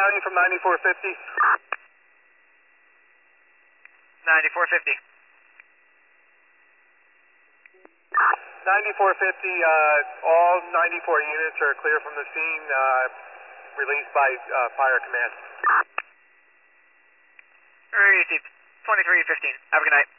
County from 9450. 9450. 9450, all 94 units are clear from the scene, released by fire command. Received. 2315. Have a good night.